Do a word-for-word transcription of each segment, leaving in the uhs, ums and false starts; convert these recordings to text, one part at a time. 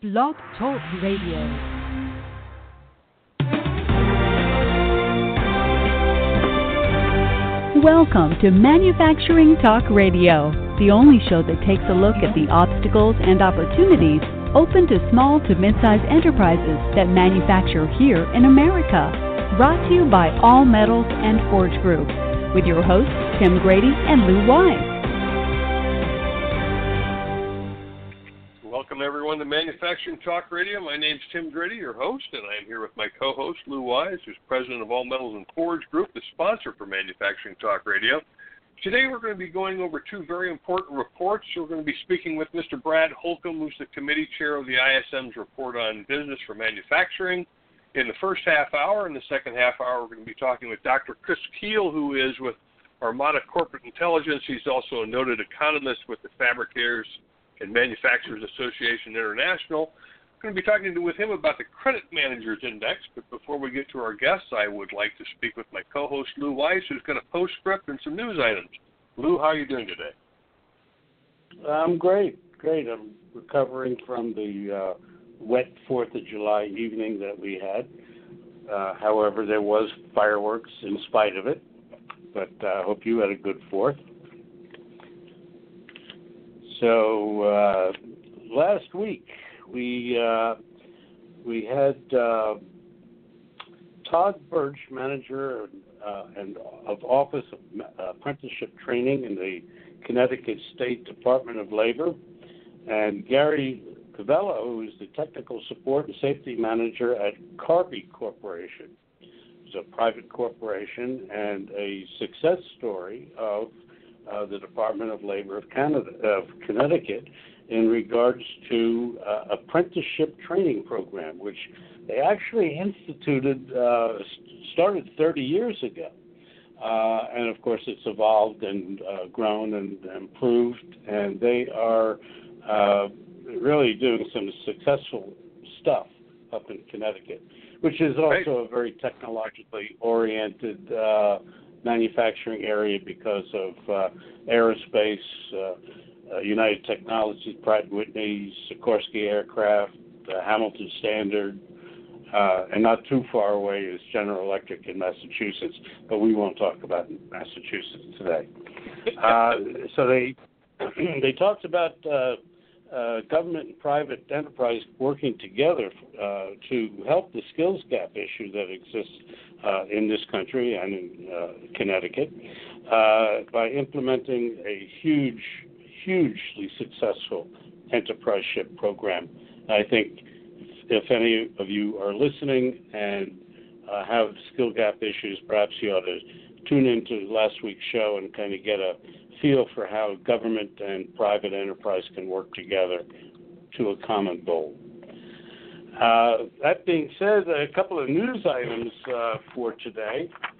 Blog Talk Radio. Welcome to Manufacturing Talk Radio, the only show that takes a look at the obstacles and opportunities open to small to mid-sized enterprises that manufacture here in America. Brought to you by All Metals and Forge Group, with your hosts Tim Grady and Lou Wise. Welcome everyone to Manufacturing Talk Radio. My name's Tim Grady, your host, and I am here with my co-host Lou Wise, who's president of All Metals and Forge Group, the sponsor for Manufacturing Talk Radio. Today we're going to be going over two very important reports. We're going to be speaking with Mister Brad Holcomb, who's the committee chair of the I S M's Report on Business for Manufacturing. In the first half hour, in the second half hour, we're going to be talking with Doctor Chris Keel, who is with Armada Corporate Intelligence. He's also a noted economist with the Fabricators and Manufacturers Association International. I'm going to be talking with him about the Credit Managers Index, but before we get to our guests, I would like to speak with my co-host Lou Weiss, who's going to post script and some news items. Lou, how are you doing today? I'm great, great. I'm recovering from the uh, wet fourth of July evening that we had. Uh, however, there was fireworks in spite of it, but I uh, hope you had a good fourth. So uh, last week we uh, we had uh, Todd Birch, manager uh, and of Office of Apprenticeship Training in the Connecticut State Department of Labor, and Gary Cavello, who is the Technical Support and Safety Manager at Carby Corporation. It's a private corporation and a success story of Uh, the Department of Labor of Canada, of Connecticut, in regards to uh, apprenticeship training program, which they actually instituted, uh, started thirty years ago. Uh, and, of course, it's evolved and uh, grown and improved, and they are uh, really doing some successful stuff up in Connecticut, which is also a very technologically oriented uh manufacturing area because of uh, aerospace, uh, uh, United Technologies, Pratt and Whitney, Sikorsky Aircraft, uh, Hamilton Standard, uh, and not too far away is General Electric in Massachusetts, but we won't talk about Massachusetts today. Uh, so they they talked about uh, uh, government and private enterprise working together uh, to help the skills gap issue that exists Uh, in this country and in uh, Connecticut uh, by implementing a huge, hugely successful enterpriseship program. I think if, if any of you are listening and uh, have skill gap issues, perhaps you ought to tune into last week's show and kind of get a feel for how government and private enterprise can work together to a common goal. Uh, that being said, a couple of news items uh, for today.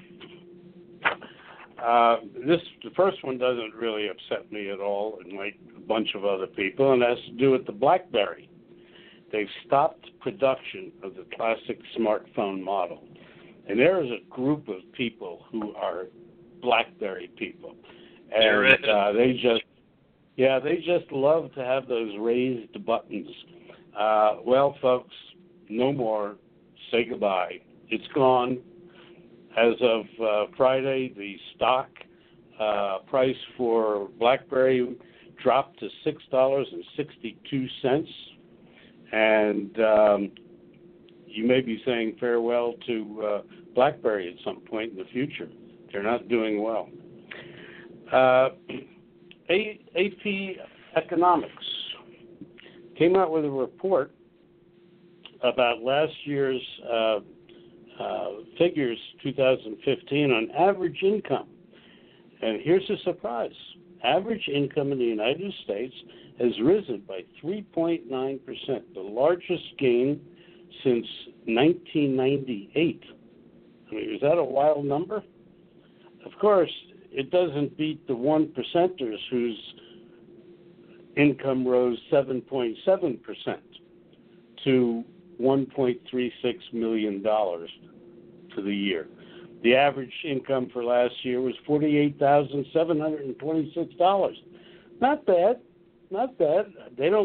Uh, this the first one doesn't really upset me at all, and like a bunch of other people, and has to do with the BlackBerry. They've stopped production of the classic smartphone model, and there is a group of people who are BlackBerry people, and uh, they just, yeah, they just love to have those raised buttons. Uh, well, folks, no more. Say goodbye. It's gone. As of uh, Friday, the stock uh, price for BlackBerry dropped to six dollars and sixty-two cents. And um, you may be saying farewell to uh, BlackBerry at some point in the future. They're not doing well. Uh, A P Economics came out with a report about last year's uh, uh, figures, two thousand fifteen, on average income. And here's a surprise. Average income in the United States has risen by three point nine percent, the largest gain since nineteen ninety-eight. I mean, is that a wild number? Of course, it doesn't beat the one percenters whose income rose seven point seven percent to one point three six million dollars for the year. The average income for last year was forty-eight thousand seven hundred twenty-six dollars. Not bad, not bad. They don't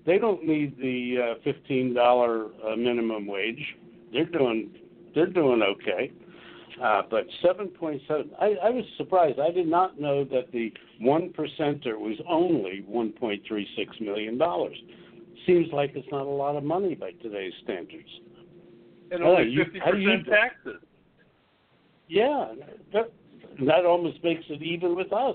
they don't need the uh, fifteen dollar uh, minimum wage. They're doing they're doing okay. Uh, but seven point seven, I, I was surprised. I did not know that the one percenter was only one point three six million dollars. Seems like it's not a lot of money by today's standards. And only fifty percent taxes. Yeah, that, that almost makes it even with us.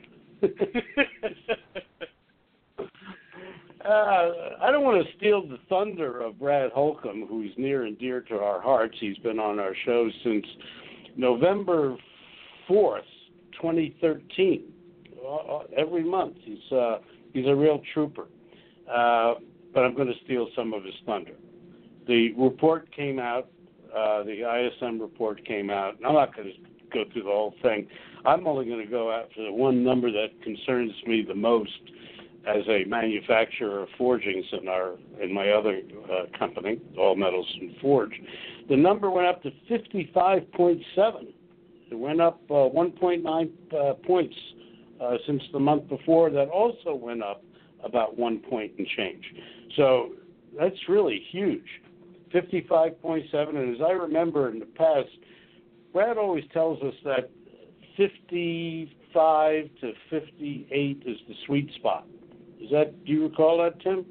Uh, I don't want to steal the thunder of Brad Holcomb, who's near and dear to our hearts. He's been on our show since November fourth, twenty thirteen. Uh, every month. He's uh, he's a real trooper. Uh, but I'm going to steal some of his thunder. The report came out. Uh, the I S M report came out. I'm not going to go through the whole thing. I'm only going to go after the one number that concerns me the most as a manufacturer of forgings in our in my other uh, company, All Metals and Forge. The number went up to fifty-five point seven. It went up uh, one point nine uh, points uh, since the month before. That also went up about one point and change. So that's really huge, fifty-five point seven. And as I remember in the past, Brad always tells us that fifty-five to fifty-eight is the sweet spot. Is that, do you recall that, Tim?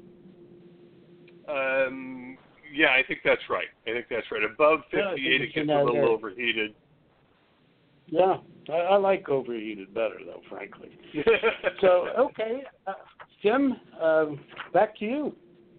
Um, yeah, I think that's right. I think that's right. Above fifty-eight, yeah, it gets a little area. Overheated. Yeah, I, I like overheated better, though, frankly. So, okay, uh, Tim, uh, back to you.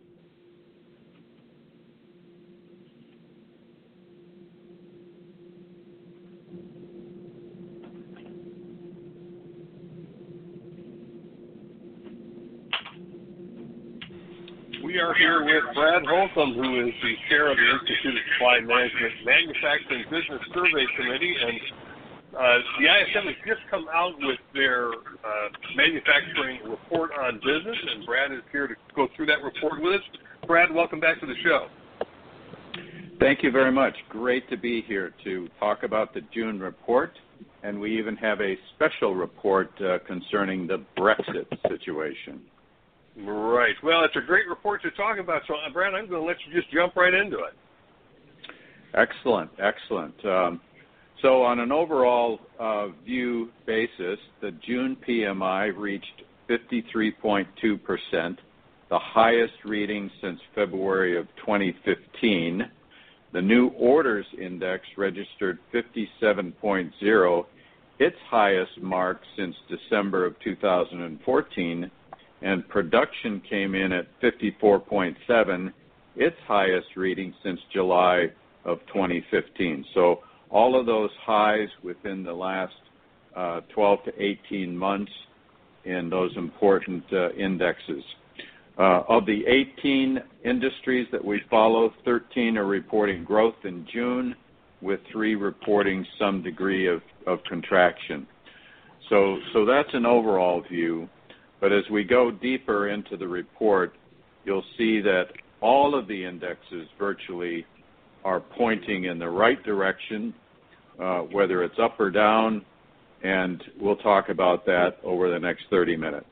We are here with Brad Holcomb, who is the chair of the Institute of Supply Management Manufacturing Business Survey Committee, and uh, the I S M has just come out with their uh, manufacturing report on business, and Brad is here to go through that report with us. Brad, welcome back to the show. Thank you very much. Great to be here to talk about the June report, and we even have a special report uh, concerning the Brexit situation. Right. Well, it's a great report to talk about. So, uh, Brad, I'm going to let you just jump right into it. Excellent. Excellent. Um, so on an overall uh, view basis, the June P M I reached fifty-three point two percent, the highest reading since February of twenty fifteen. The new orders index registered fifty-seven point zero, its highest mark since December of two thousand fourteen. And production came in at fifty-four point seven, its highest reading since July of twenty fifteen. So all of those highs within the last uh, twelve to eighteen months in those important uh, indexes. Uh, of the eighteen industries that we follow, thirteen are reporting growth in June, with three reporting some degree of, of contraction. So, so that's an overall view. But as we go deeper into the report, you'll see that all of the indexes virtually are pointing in the right direction, uh, whether it's up or down, and we'll talk about that over the next thirty minutes.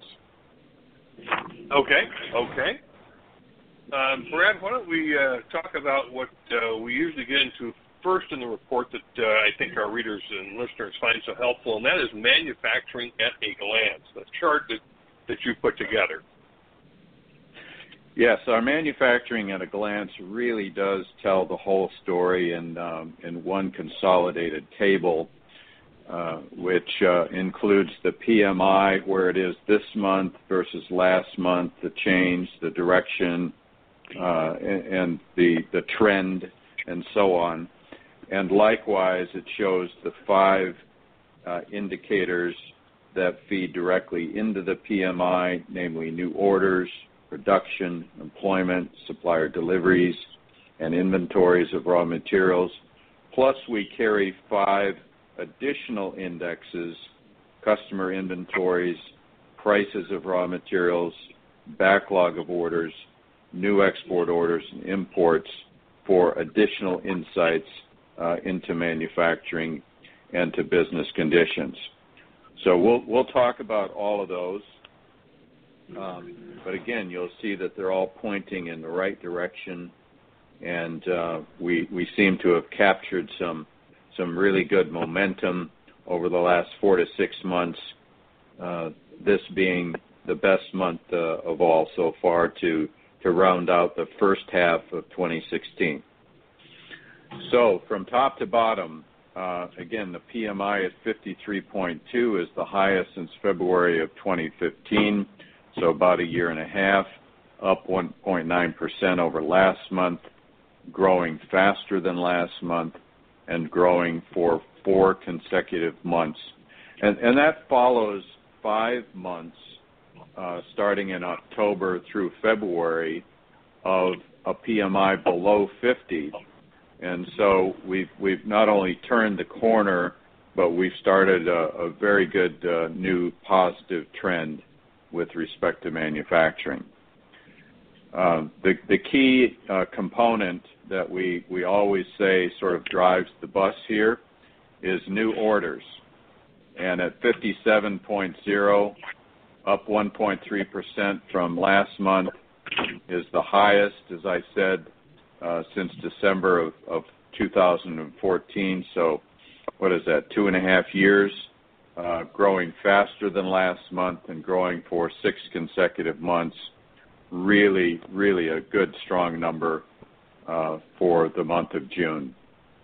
Okay, okay. Um, Brad, why don't we uh, talk about what uh, we usually get into first in the report that uh, I think our readers and listeners find so helpful, and that is manufacturing at a glance, the chart that that you put together. Yes, our manufacturing at a glance really does tell the whole story in, um, in one consolidated table, uh, which uh, includes the P M I, where it is this month versus last month, the change, the direction, uh, and, and the, the trend, and so on. And likewise, it shows the five uh, indicators that feed directly into the P M I, namely new orders, production, employment, supplier deliveries, and inventories of raw materials. Plus, we carry five additional indexes: customer inventories, prices of raw materials, backlog of orders, new export orders and imports, for additional insights uh, into manufacturing and to business conditions. So we'll we'll talk about all of those. Um, but again, you'll see that they're all pointing in the right direction, and uh, we we seem to have captured some some really good momentum over the last four to six months. Uh, this being the best month uh, of all so far to to round out the first half of twenty sixteen. So from top to bottom, uh, again, the P M I at fifty-three point two is the highest since February of twenty fifteen, so about a year and a half, up one point nine percent over last month, growing faster than last month, and growing for four consecutive months. And, and that follows five months, uh, starting in October through February, of a P M I below fifty. And so we've, we've not only turned the corner, but we've started a, a very good uh, new positive trend with respect to manufacturing. Uh, the, the key uh, component that we, we always say sort of drives the bus here is new orders. And at fifty-seven point zero, up one point three percent from last month, is the highest, as I said, uh, since December of, of two thousand fourteen. So what is that, two and a half years, uh, growing faster than last month and growing for six consecutive months. Really, really a good, strong number uh, for the month of June.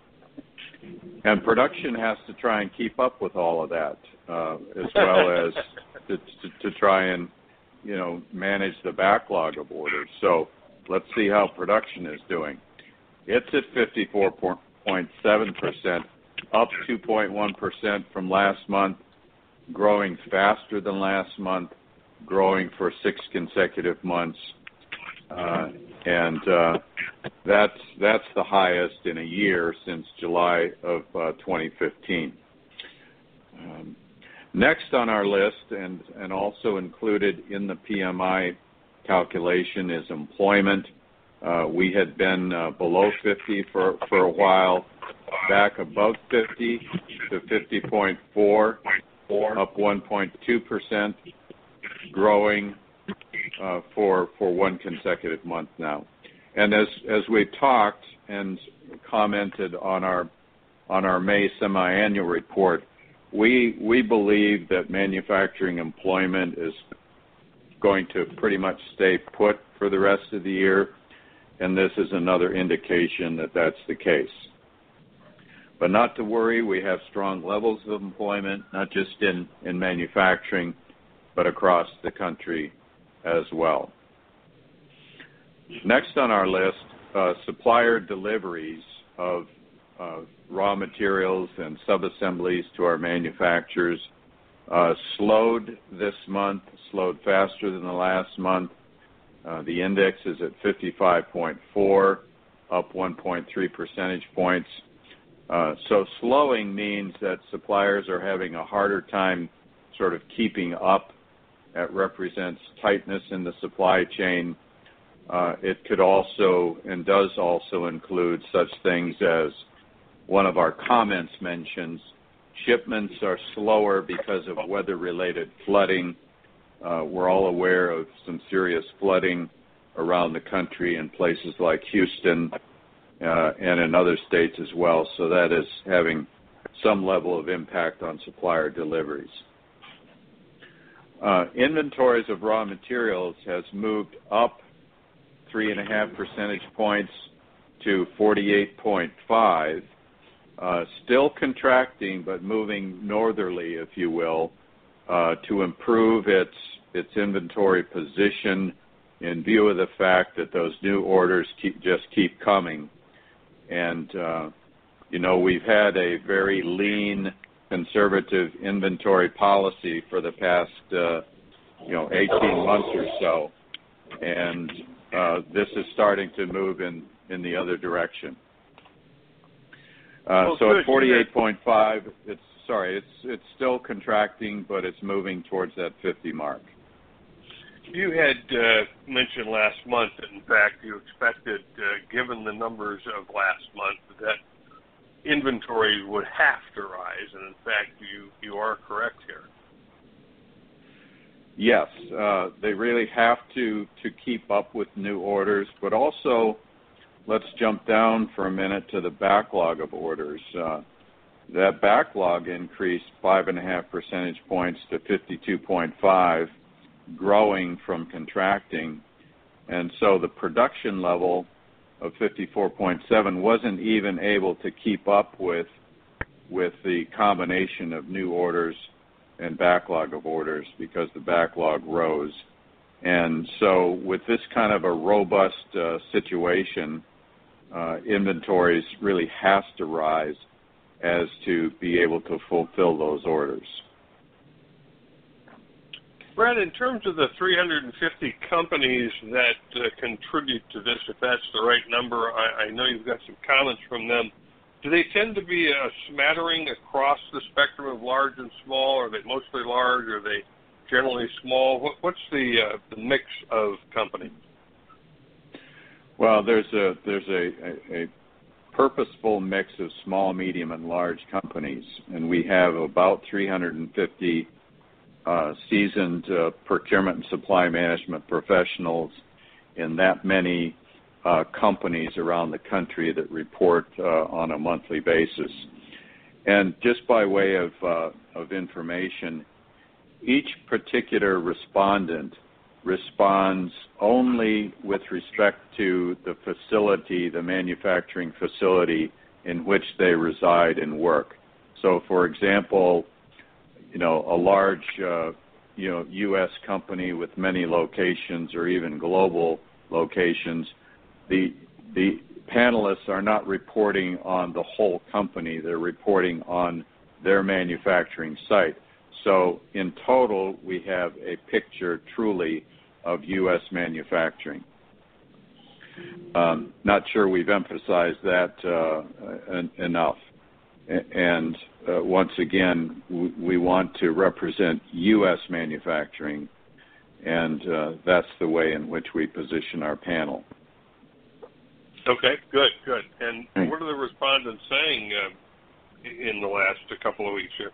And production has to try and keep up with all of that, uh, as well as to, to, to try and, you know, manage the backlog of orders. So let's see how production is doing. It's at fifty-four point seven percent, up two point one percent from last month, growing faster than last month, growing for six consecutive months. Uh, and uh, that's that's the highest in a year since July of uh, twenty fifteen. Um, next on our list, and, and also included in the P M I calculation, is employment. Uh, we had been uh, below fifty for, for a while, back above fifty to fifty point four, up one point two percent, growing uh, for for one consecutive month now. And as as we've talked and commented on our on our May semi-annual report, we we believe that manufacturing employment is going to pretty much stay put for the rest of the year, and this is another indication that that's the case. But not to worry, we have strong levels of employment, not just in, in manufacturing, but across the country as well. Next on our list, uh, supplier deliveries of uh, raw materials and subassemblies to our manufacturers uh, slowed this month, slowed faster than the last month. Uh, the index is at fifty-five point four, up one point three percentage points. Uh, so slowing means that suppliers are having a harder time sort of keeping up. That represents tightness in the supply chain. Uh, it could also and does also include such things as one of our comments mentions, shipments are slower because of weather-related flooding. Uh, we're all aware of some serious flooding around the country in places like Houston uh, and in other states as well. So that is having some level of impact on supplier deliveries. Uh, inventories of raw materials has moved up three and a half percentage points to forty-eight point five, uh, still contracting but moving northerly, if you will, uh, to improve its its inventory position in view of the fact that those new orders keep, just keep coming. And, uh, you know, we've had a very lean, conservative inventory policy for the past, uh, you know, eighteen months or so. And uh, this is starting to move in, in the other direction. Uh, well, so good. At forty-eight point five, it's sorry, it's it's still contracting, but it's moving towards that fifty mark. You had uh, mentioned last month that, in fact, you expected, uh, given the numbers of last month, that inventories would have to rise, and in fact, you, you are correct here. yes, uh, they really have to, to keep up with new orders, but also let's jump down for a minute to the backlog of orders. Uh, that backlog increased five and a half percentage points to fifty-two point five, growing from contracting. And so the production level of fifty-four point seven wasn't even able to keep up with with the combination of new orders and backlog of orders because the backlog rose. And so with this kind of a robust uh, situation, uh, inventories really has to rise as to be able to fulfill those orders. Brad, in terms of the three hundred fifty companies that uh, contribute to this, if that's the right number, I, I know you've got some comments from them. Do they tend to be a smattering across the spectrum of large and small? Are they mostly large? Are they generally small? What, what's the, uh, the mix of companies? Well, there's a there's a, a, a purposeful mix of small, medium, and large companies, and we have about three hundred fifty uh, seasoned uh, procurement and supply management professionals in that many uh, companies around the country that report uh, on a monthly basis. And just by way of uh, of information, each particular respondent responds only with respect to the facility, the manufacturing facility in which they reside and work. So, for example, you know, a large, uh, you know, U S company with many locations or even global locations, the the panelists are not reporting on the whole company. They're reporting on their manufacturing site. So in total, we have a picture truly of U S manufacturing. Um, not sure we've emphasized that uh, en- enough. And uh, once again, w- we want to represent U S manufacturing, and uh, that's the way in which we position our panel. Okay, good, good. And what are the respondents saying uh, in the last couple of weeks here?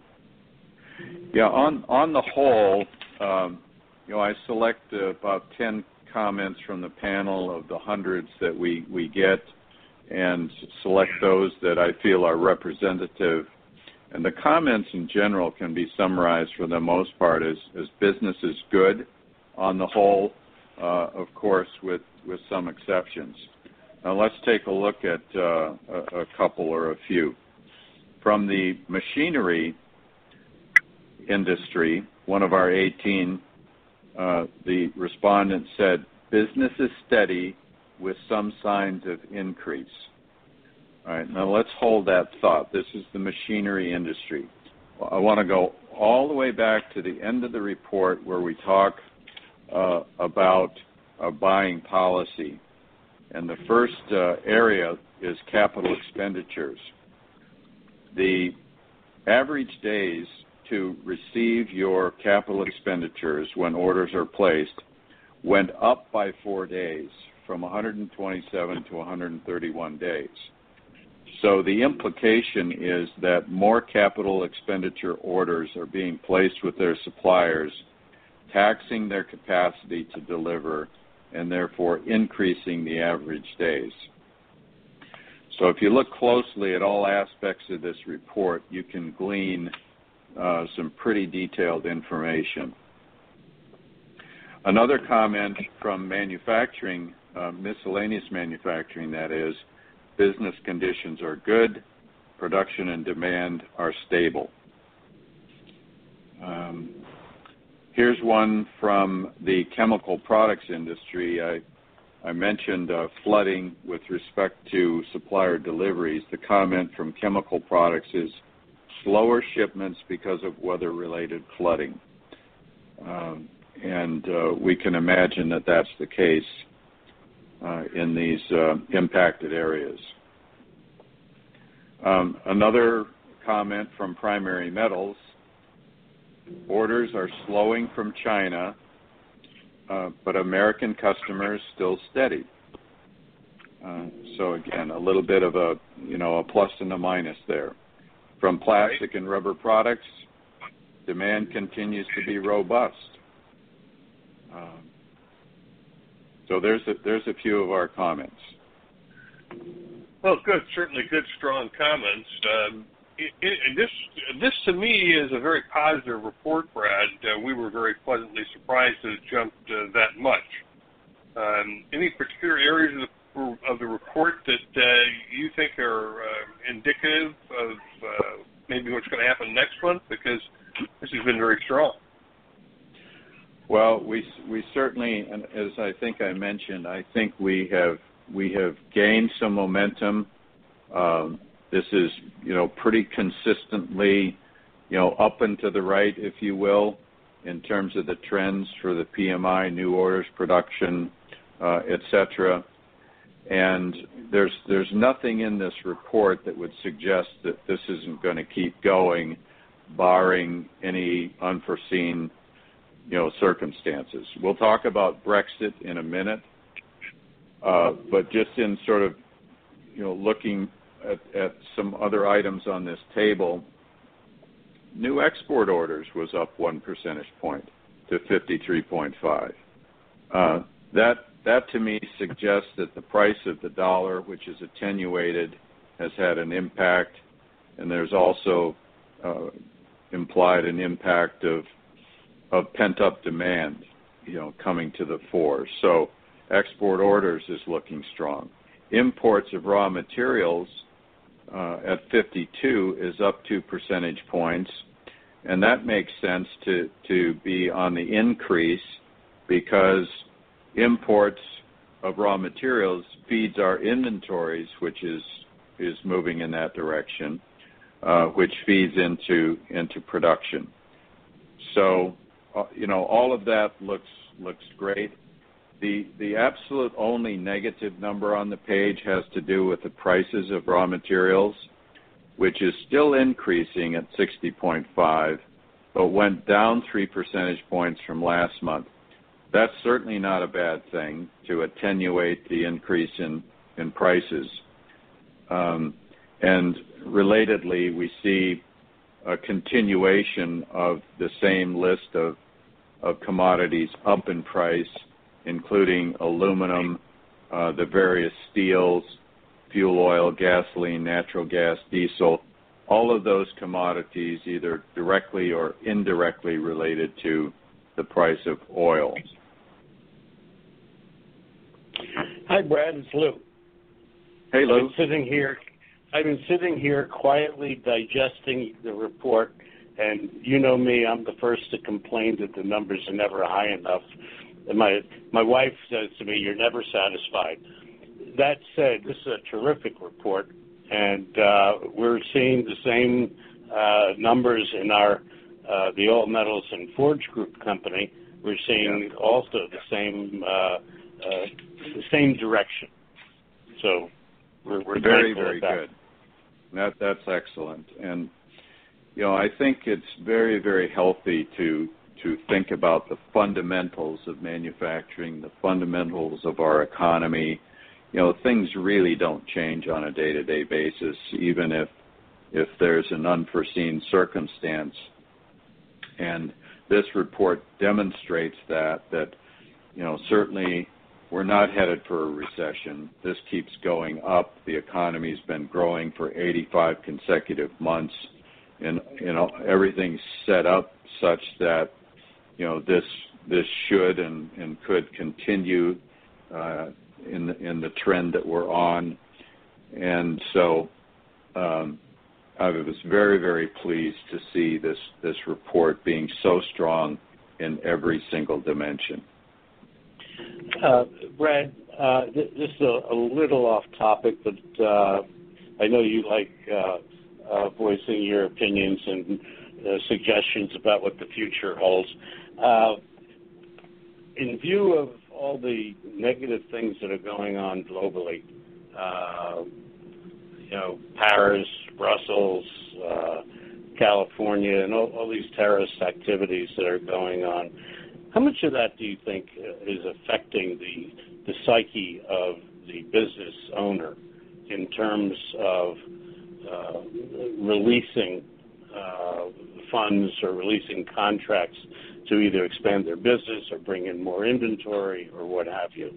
Yeah, on on the whole, um, you know, I select uh, about ten comments from the panel of the hundreds that we, we get and select those that I feel are representative. And the comments in general can be summarized for the most part as, as business is good on the whole, uh, of course, with, with some exceptions. Now let's take a look at uh, a, a couple or a few. From the machinery industry, one of our eighteen, uh, the respondent said, business is steady with some signs of increase. All right, now let's hold that thought. This is the machinery industry. I want to go all the way back to the end of the report where we talk uh, about uh, buying policy. And the first uh, area is capital expenditures. The average days to receive your capital expenditures when orders are placed went up by four days from one hundred twenty-seven to one hundred thirty-one days. So the implication is that more capital expenditure orders are being placed with their suppliers, taxing their capacity to deliver and therefore increasing the average days. So if you look closely at all aspects of this report, you can glean uh, some pretty detailed information. Another comment from manufacturing, uh, miscellaneous manufacturing that is, business conditions are good, production and demand are stable. Um, here's one from the chemical products industry. I, I mentioned uh, flooding with respect to supplier deliveries. The comment from chemical products is slower shipments because of weather-related flooding. Um, and uh, we can imagine that that's the case uh, in these uh, impacted areas. Um, another comment from primary metals, orders are slowing from China, uh, but American customers still steady. Uh, so again, a little bit of a, you know, a plus and a minus there. From plastic and rubber products, demand continues to be robust. Um, so there's a, there's a few of our comments. Well, good. Certainly good, strong comments. Um, it, it, this, this to me is a very positive report, Brad. Uh, we were very pleasantly surprised that it jumped uh, that much. Um, any particular areas of the, of the report that uh, you think are uh, indicative of uh, maybe what's going to happen next month? Because this has been very strong. Well, we we certainly, and as I think I mentioned, I think we have we have gained some momentum. Um, this is, you know, pretty consistently, you know, up and to the right, if you will, in terms of the trends for the P M I, new orders, production, uh, et cetera. And there's there's nothing in this report that would suggest that this isn't going to keep going, barring any unforeseen, you know, circumstances. We'll talk about Brexit in a minute, uh, but just in sort of, you know, looking at, at some other items on this table, new export orders was up one percentage point to fifty-three point five. Uh, that that to me suggests that the price of the dollar, which is attenuated, has had an impact, and there's also uh, implied an impact of of pent-up demand, you know, coming to the fore. So export orders is looking strong. Imports of raw materials uh, at fifty-two is up two percentage points, and that makes sense to, to be on the increase because imports of raw materials feeds our inventories, which is is moving in that direction, uh, which feeds into into production. So, uh, you know, all of that looks looks great. The the absolute only negative number on the page has to do with the prices of raw materials, which is still increasing at sixty point five, but went down three percentage points from last month. That's certainly not a bad thing to attenuate the increase in, in prices. Um, and relatedly, we see a continuation of the same list of, of commodities up in price, including aluminum, uh, the various steels, fuel oil, gasoline, natural gas, diesel, all of those commodities either directly or indirectly related to the price of oil. Hi, Brad. It's Lou. Hey, Lou. I've been sitting here. I've been sitting here quietly digesting the report, and you know me. I'm the first to complain that the numbers are never high enough. And my my wife says to me, "You're never satisfied." That said, this is a terrific report, and uh, we're seeing the same uh, numbers in our uh, the All Metals and Forge Group company. We're seeing yeah. also the same uh, uh, the same direction. So we're, we're very very good. That that's excellent, and you know I think it's very very healthy to to think about the fundamentals of manufacturing, the fundamentals of our economy. You know, things really don't change on a day-to-day basis, even if if there's an unforeseen circumstance. And this report demonstrates that, that, you know, certainly we're not headed for a recession. This keeps going up. The economy's been growing for eighty-five consecutive months, and, you know, everything's set up such that, you know, this this should and, and could continue uh, in the, in the trend that we're on. And so um, I was very, very pleased to see this, this report being so strong in every single dimension. Uh, Brad, uh, th- this is a, a little off topic, but uh, I know you like uh, uh, voicing your opinions and uh, suggestions about what the future holds. Uh, in view of all the negative things that are going on globally, uh, you know, Paris, Brussels, uh, California, and all, all these terrorist activities that are going on, how much of that do you think is affecting the the psyche of the business owner in terms of uh, releasing uh, funds or releasing contracts to either expand their business or bring in more inventory or what have you?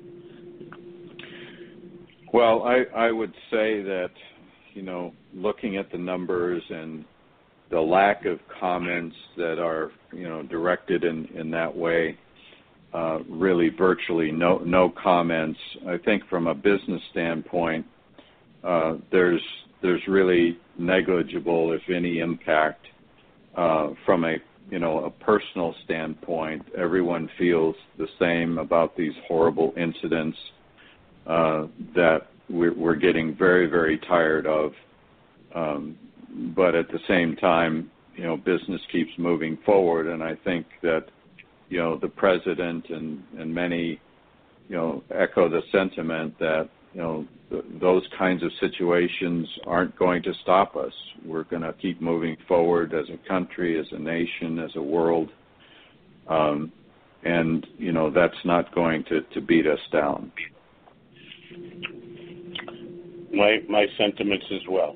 Well, I, I would say that, you know, looking at the numbers and the lack of comments that are, you know, directed in, in that way, uh, really virtually no, no comments. I think from a business standpoint, uh, there's there's really negligible, if any, impact. Uh, from a, you know, a personal standpoint, everyone feels the same about these horrible incidents uh, that we're, we're getting very, very tired of. Um, but at the same time, you know, business keeps moving forward, and I think that, you know, the president and, and many, you know, echo the sentiment that, you know, th- those kinds of situations aren't going to stop us. We're going to keep moving forward as a country, as a nation, as a world, um, and, you know, that's not going to, to beat us down. My my sentiments as well.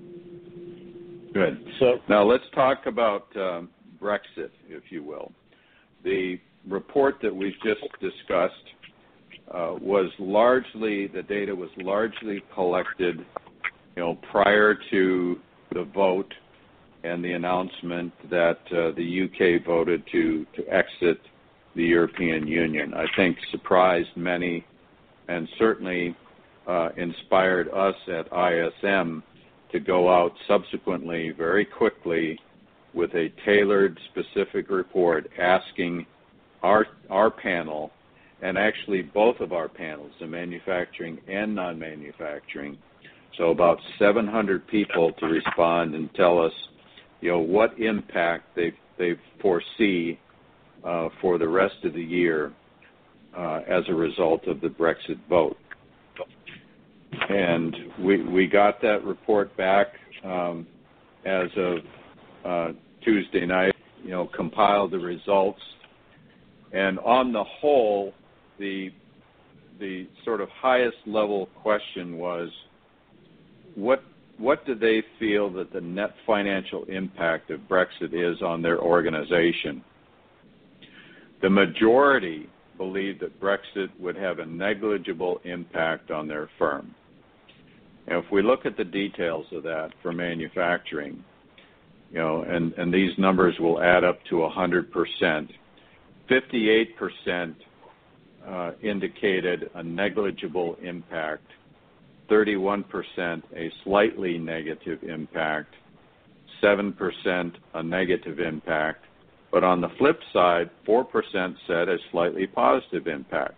Good. So now let's talk about um, Brexit, if you will. The report that we've just discussed uh, was largely, the data was largely collected, you know, prior to the vote and the announcement that uh, the U K voted to, to exit the European Union. I think surprised many and certainly uh, inspired us at I S M to go out subsequently very quickly with a tailored, specific report asking our our panel, and actually both of our panels, the manufacturing and non-manufacturing, so about seven hundred people to respond and tell us, you know, what impact they they foresee uh, for the rest of the year uh, as a result of the Brexit vote. And we we got that report back um, as of uh, Tuesday night, you know, compiled the results. And on the whole, the the sort of highest level question was, what what do they feel that the net financial impact of Brexit is on their organization? The majority believed that Brexit would have a negligible impact on their firm. And if we look at the details of that for manufacturing, you know, and, and these numbers will add up to one hundred percent, fifty-eight percent uh, indicated a negligible impact, thirty-one percent a slightly negative impact, seven percent a negative impact, but on the flip side, four percent said a slightly positive impact.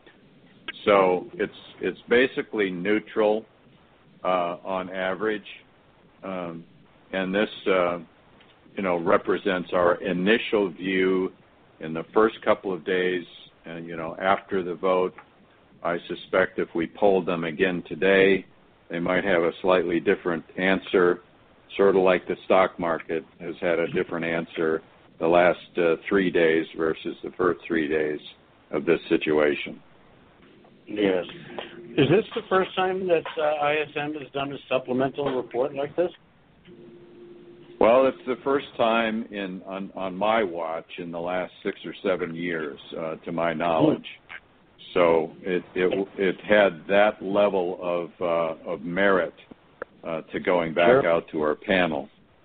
So it's it's basically neutral uh, on average, um, and this uh, you know represents our initial view in the first couple of days, and you know after the vote. I suspect if we polled them again today, they might have a slightly different answer, sort of like the stock market has had a different answer the last uh, three days versus the first three days of this situation. Yes. Is this the first time that uh, I S M has done a supplemental report like this? Well, it's the first time in on, on my watch in the last six or seven years, uh, to my knowledge. So it, it it had that level of uh, of merit uh, to going back Sure. out to our panel.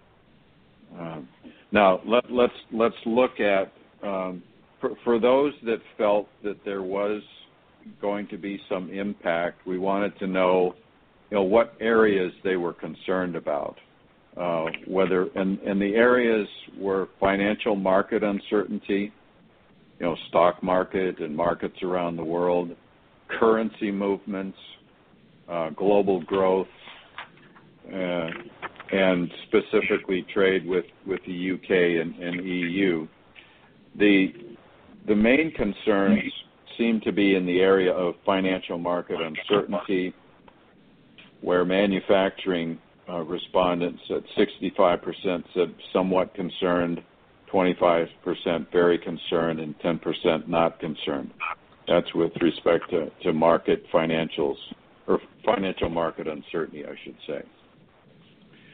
Uh, now let, let's let's look at um, for, for those that felt that there was going to be some impact. We wanted to know, you know, what areas they were concerned about. Uh, whether and, and the areas were financial market uncertainty, you know, stock market and markets around the world, currency movements, uh, global growth, uh, and specifically trade with, with the U K and, and E U. The the main concerns seem to be in the area of financial market uncertainty, where manufacturing uh, respondents at sixty-five percent said somewhat concerned, twenty-five percent very concerned, and ten percent not concerned. That's with respect to, to market financials, or financial market uncertainty, I should say.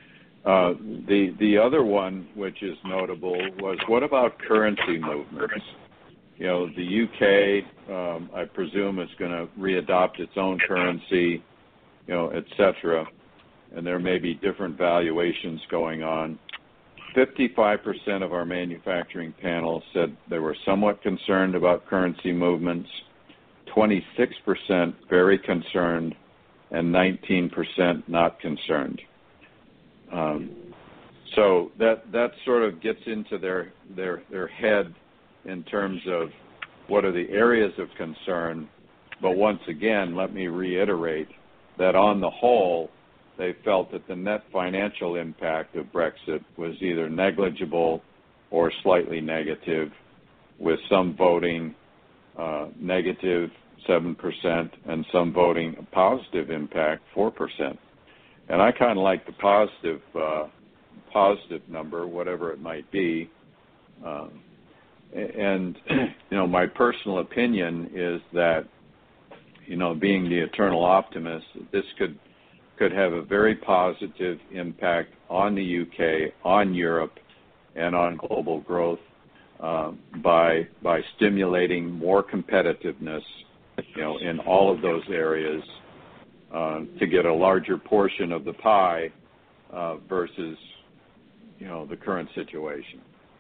Uh, the the other one, which is notable, was what about currency movements? You know, the U K, um, I presume, is going to readopt its own currency, you know, et cetera, and there may be different valuations going on. fifty-five percent of our manufacturing panel said they were somewhat concerned about currency movements, twenty-six percent very concerned, and nineteen percent not concerned. Um, so that that sort of gets into their, their their head in terms of what are the areas of concern. But once again, let me reiterate that on the whole, they felt that the net financial impact of Brexit was either negligible or slightly negative, with some voting uh, negative seven percent and some voting a positive impact four percent. And I kind of like the positive uh, positive number, whatever it might be. Uh, and, you know, my personal opinion is that, you know, being the eternal optimist, this could could have a very positive impact on the U K, on Europe, and on global growth uh, by by stimulating more competitiveness, you know, in all of those areas uh, to get a larger portion of the pie uh, versus, you know, the current situation.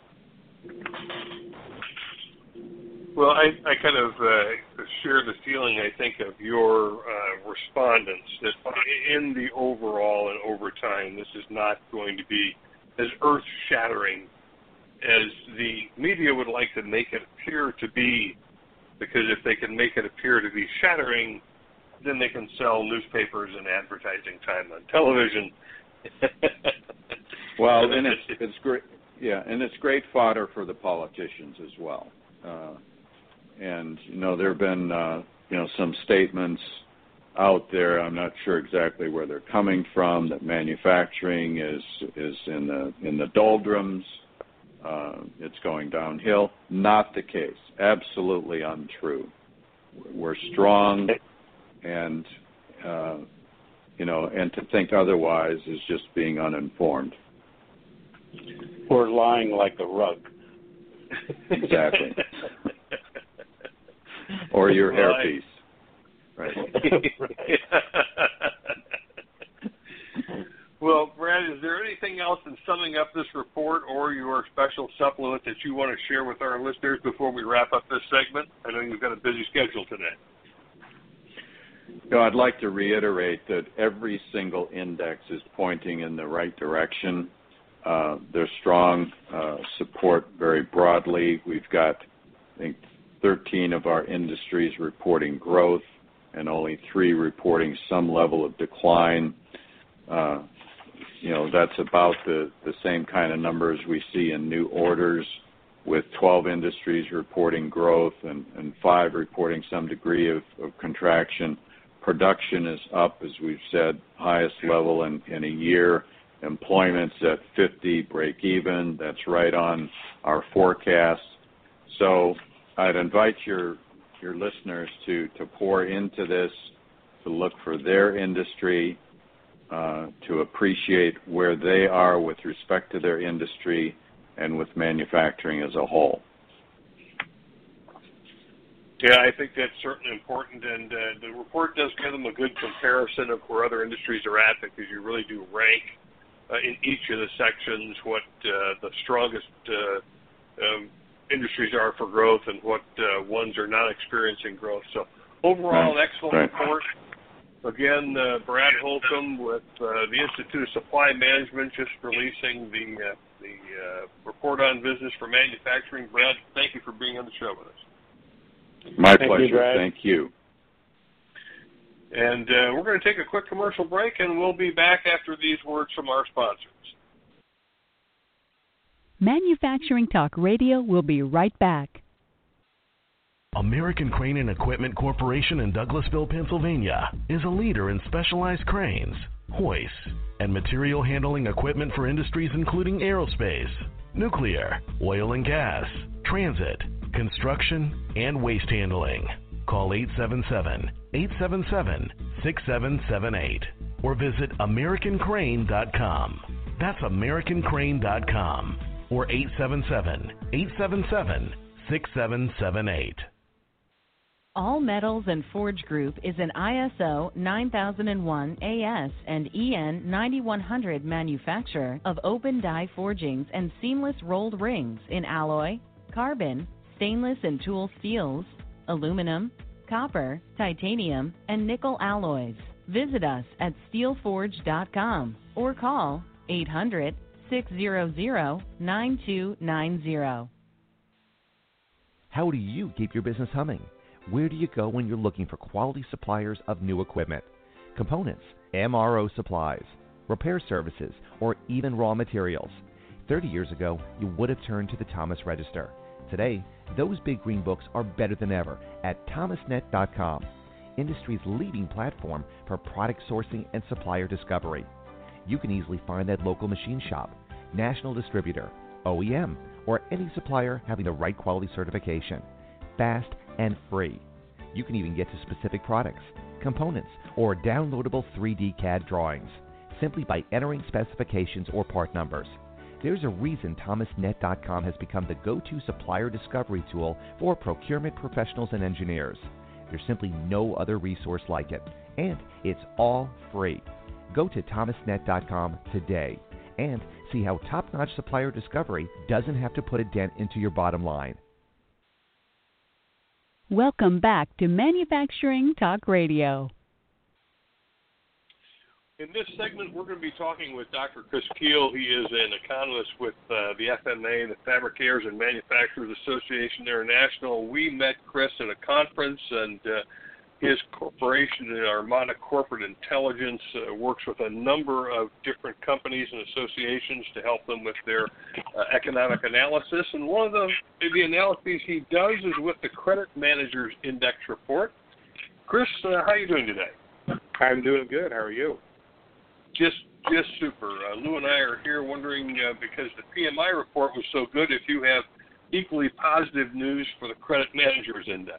Well, I, I kind of uh, share the feeling, I think, of your uh, respondents that in the overall and over time, this is not going to be as earth-shattering as the media would like to make it appear to be, because if they can make it appear to be shattering, then they can sell newspapers and advertising time on television. Well, and it's, it's great, yeah, and it's great fodder for the politicians as well. Uh, And, you know, there have been, uh, you know, some statements out there, I'm not sure exactly where they're coming from, that manufacturing is is in the in the doldrums, uh, it's going downhill. Not the case. Absolutely untrue. We're strong, and, uh, you know, and to think otherwise is just being uninformed. We're lying like a rug. Exactly. Or your well, hairpiece. Right. Well, Brad, is there anything else in summing up this report or your special supplement that you want to share with our listeners before we wrap up this segment? I know you've got a busy schedule today. You know, I'd like to reiterate that every single index is pointing in the right direction. Uh, there's strong uh, support very broadly. We've got, I think, thirteen of our industries reporting growth and only three reporting some level of decline. Uh, you know, that's about the, the same kind of numbers we see in new orders, with twelve industries reporting growth and, and five reporting some degree of, of contraction. Production is up, as we've said, highest level in, in a year. Employment's at fifty, break even. That's right on our forecast. So I'd invite your your listeners to, to pour into this, to look for their industry, uh, to appreciate where they are with respect to their industry and with manufacturing as a whole. Yeah, I think that's certainly important, and uh, the report does give them a good comparison of where other industries are at, because you really do rank uh, in each of the sections what uh, the strongest uh, um, industries are for growth and what uh, ones are not experiencing growth. So overall, right. an excellent right. report. Again, uh, Brad Holcomb with uh, the Institute of Supply Management just releasing the uh, the uh, report on business for manufacturing. Brad, thank you for being on the show with us. My thank pleasure. You, Brad. Thank you. And uh, we're going to take a quick commercial break, and we'll be back after these words from our sponsors. Manufacturing Talk Radio will be right back. American Crane and Equipment Corporation in Douglasville, Pennsylvania is a leader in specialized cranes, hoists, and material handling equipment for industries including aerospace, nuclear, oil and gas, transit, construction, and waste handling. Call eight seven seven, eight seven seven, six seven seven eight or visit American Crane dot com. That's American Crane dot com or eight seven seven, eight seven seven, six seven seven eight. All Metals and Forge Group is an I S O nine thousand one A S and E N ninety-one hundred manufacturer of open die forgings and seamless rolled rings in alloy, carbon, stainless and tool steels, aluminum, copper, titanium, and nickel alloys. Visit us at steel forge dot com or call eight hundred, six hundred, nine two nine zero. How do you keep your business humming? Where do you go when you're looking for quality suppliers of new equipment, components, M R O supplies, repair services, or even raw materials? thirty years ago, you would have turned to the Thomas Register. Today, those big green books are better than ever at thomas net dot com, industry's leading platform for product sourcing and supplier discovery. You can easily find that local machine shop, national distributor, O E M, or any supplier having the right quality certification. Fast and free. You can even get to specific products, components, or downloadable three D C A D drawings simply by entering specifications or part numbers. There's a reason thomas net dot com has become the go-to supplier discovery tool for procurement professionals and engineers. There's simply no other resource like it, and it's all free. Go to thomas net dot com today and see how top-notch supplier discovery doesn't have to put a dent into your bottom line. Welcome back to Manufacturing Talk Radio. In this segment, we're going to be talking with Doctor Chris Kuehl. He is an economist with uh, the F M A, the Fabricators and Manufacturers Association International. We met Chris at a conference, and uh, his corporation, Armada Corporate Intelligence, uh, works with a number of different companies and associations to help them with their uh, economic analysis. And one of the, the analyses he does is with the Credit Managers Index Report. Chris, uh, how are you doing today? I'm doing good. How are you? Just just super. Uh, Lou and I are here wondering, uh, because the P M I report was so good, if you have equally positive news for the Credit Managers Index.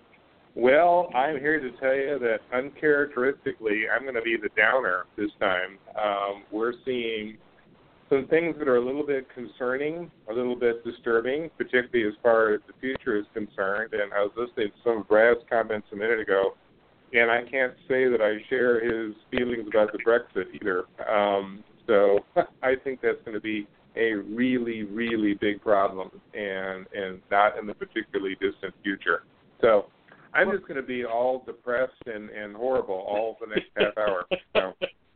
Well, I'm here to tell you that uncharacteristically, I'm going to be the downer this time. Um, we're seeing some things that are a little bit concerning, a little bit disturbing, particularly as far as the future is concerned. And I was listening to some of Brad's comments a minute ago, and I can't say that I share his feelings about the Brexit either. Um, so I think that's going to be a really, really big problem, and, and not in the particularly distant future. So I'm just going to be all depressed and, and horrible all the next half hour. So.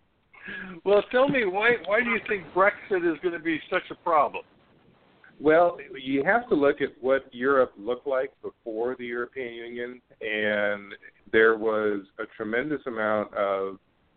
Well, tell me, why why do you think Brexit is going to be such a problem? Well, you have to look at what Europe looked like before the European Union, and there was a tremendous amount of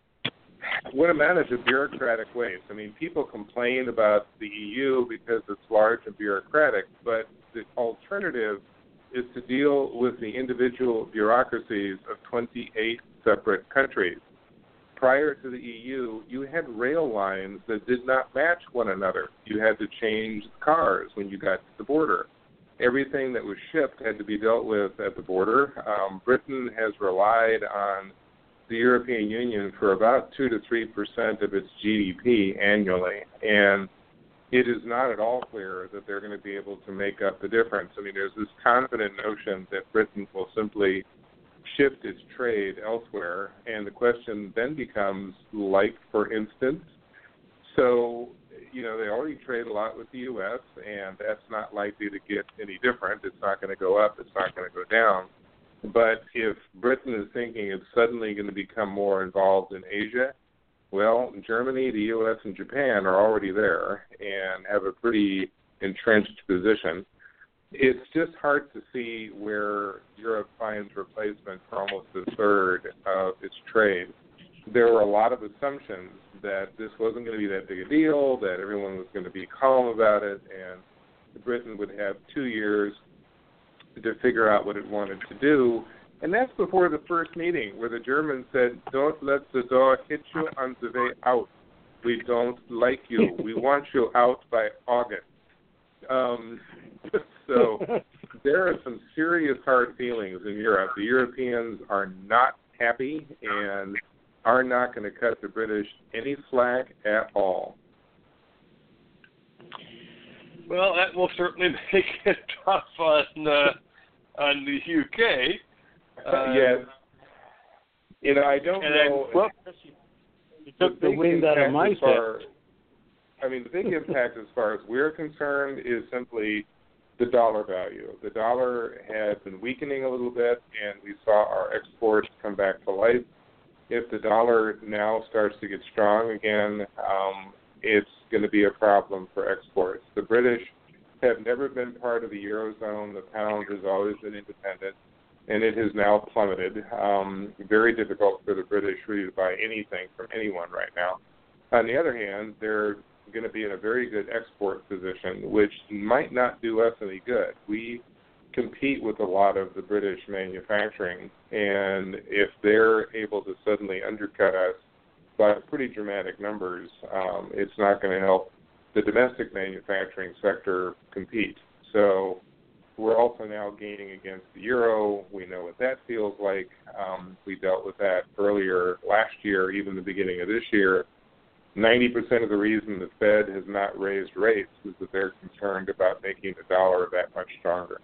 what amounted to bureaucratic waste. I mean, people complain about the E U because it's large and bureaucratic, but the alternative is to deal with the individual bureaucracies of twenty-eight separate countries. Prior to the E U, you had rail lines that did not match one another. You had to change cars when you got to the border. Everything that was shipped had to be dealt with at the border. Um, Britain has relied on the European Union for about two to three percent of its G D P annually, and it is not at all clear that they're going to be able to make up the difference. I mean, there's this confident notion that Britain will simply shift its trade elsewhere, and the question then becomes, like, for instance, so, you know, they already trade a lot with the U S, and that's not likely to get any different. It's not going to go up. It's not going to go down. But if Britain is thinking it's suddenly going to become more involved in Asia, well, Germany, the U S, and Japan are already there and have a pretty entrenched position. It's just hard to see where Europe finds replacement for almost a third of its trade. There were a lot of assumptions that this wasn't going to be that big a deal, that everyone was going to be calm about it, and Britain would have two years to figure out what it wanted to do. And that's before the first meeting where the Germans said, don't let the door hit you on the way out. We don't like you. We want you out by August. Um, so there are some serious hard feelings in Europe. The Europeans are not happy and are not going to cut the British any slack at all. Well, that will certainly make it tough on uh, on the U K. Uh, yes. You know, I don't know. Well, you took the, the wind out of my sail. I mean, the big impact as far as we're concerned is simply the dollar value. The dollar had been weakening a little bit, and we saw our exports come back to life. If the dollar now starts to get strong again, um, it's going to be a problem for exports. The British have never been part of the Eurozone. The pound has always been independent, and it has now plummeted. Um, very difficult for the British really to buy anything from anyone right now. On the other hand, they're going to be in a very good export position, which might not do us any good. We compete with a lot of the British manufacturing, and if they're able to suddenly undercut us by pretty dramatic numbers, um, it's not going to help the domestic manufacturing sector compete. So we're also now gaining against the euro. We know what that feels like. Um, we dealt with that earlier last year, even the beginning of this year. ninety percent of the reason the Fed has not raised rates is that they're concerned about making the dollar that much stronger.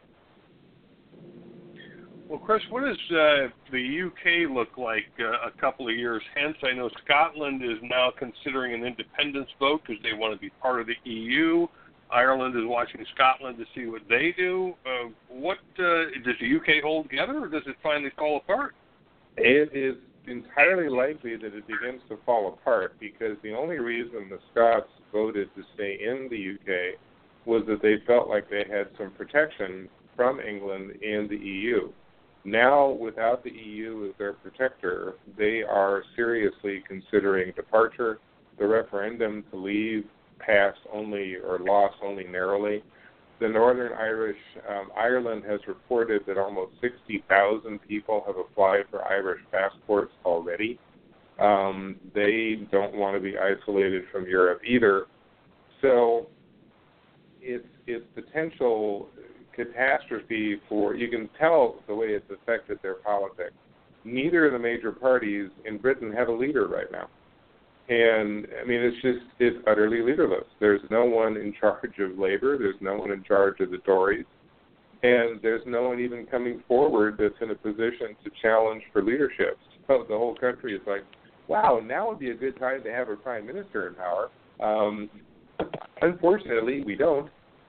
Well, Chris, what does uh, the U K look like uh, a couple of years hence? I know Scotland is now considering an independence vote because they want to be part of the E U. Ireland is watching Scotland to see what they do. Uh, what uh, does the U K hold together, or does it finally fall apart? It is entirely likely that it begins to fall apart because the only reason the Scots voted to stay in the U K was that they felt like they had some protection from England and the E U. Now, without the E U as their protector, they are seriously considering departure. The referendum to leave passed only or lost only narrowly. The Northern Irish, um, Ireland has reported that almost sixty thousand people have applied for Irish passports already. Um, they don't want to be isolated from Europe either. So it's, it's potential catastrophe for, you can tell the way it's affected their politics. Neither of the major parties in Britain have a leader right now. And, I mean, it's just, it's utterly leaderless. There's no one in charge of Labour. There's no one in charge of the Tories. And there's no one even coming forward that's in a position to challenge for leadership. So the whole country is like, wow, now would be a good time to have a prime minister in power. Um, unfortunately, we don't.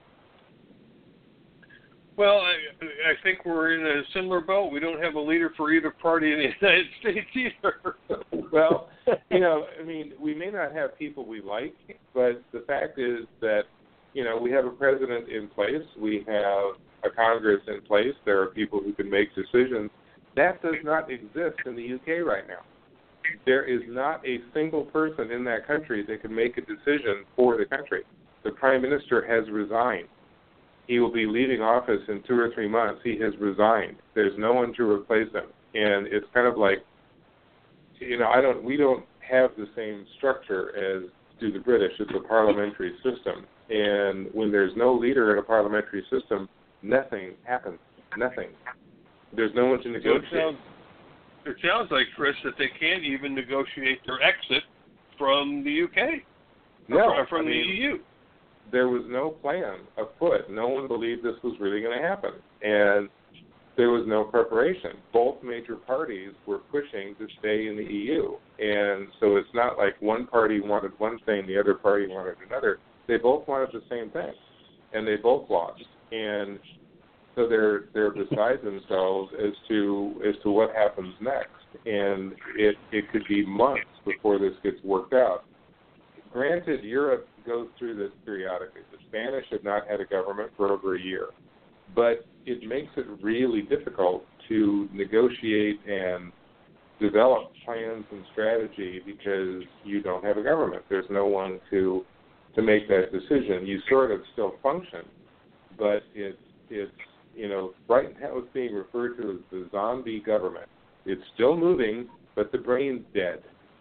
Well, I, I think we're in a similar boat. We don't have a leader for either party in the United States either. Well, you know, I mean, we may not have people we like, but the fact is that, you know, we have a president in place. We have a Congress in place. There are people who can make decisions. That does not exist in the U K right now. There is not a single person in that country that can make a decision for the country. The prime minister has resigned. He will be leaving office in two or three months. He has resigned. There's no one to replace him. And it's kind of like, you know, I don't. we don't have the same structure as do the British. It's a parliamentary system. And when there's no leader in a parliamentary system, nothing happens. Nothing. There's no one to negotiate. So it, sounds, it sounds like, Chris, that they can't even negotiate their exit from the U K. No. Or from I the mean, E U. There was no plan afoot. No one believed this was really going to happen. And there was no preparation. Both major parties were pushing to stay in the E U. And so it's not like one party wanted one thing, the other party wanted another. They both wanted the same thing. And they both lost. And so they're they're beside themselves as to as to what happens next. And it, it could be months before this gets worked out. Granted, Europe goes through this periodically. The Spanish have not had a government for over a year. But it makes it really difficult to negotiate and develop plans and strategy because you don't have a government. There's no one to to make that decision. You sort of still function, but it's, it's you know, right now it's being referred to as the zombie government. It's still moving, but the brain's dead.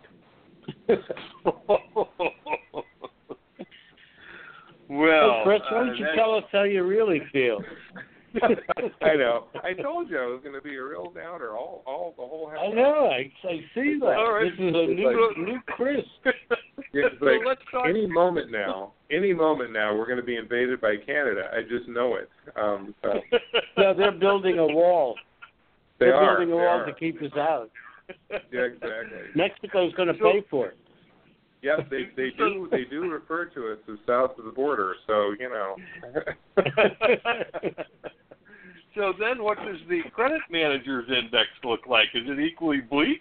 Well, Chris, why don't uh, you tell us how you really feel? I know. I told you it was going to be a real downer. All, all the whole. I know. I, I see that. All right. This is a new, new Chris. It's so like let's talk. any moment now, any moment now, we're going to be invaded by Canada. I just know it. Um, so. No, they're building a wall. They they're are, building a they wall are. to keep us out. Yeah, exactly. Mexico's going to So- pay for it. Yes, they they do they do refer to us as south of the border. So you know. So then, what does the credit manager's index look like? Is it equally bleak?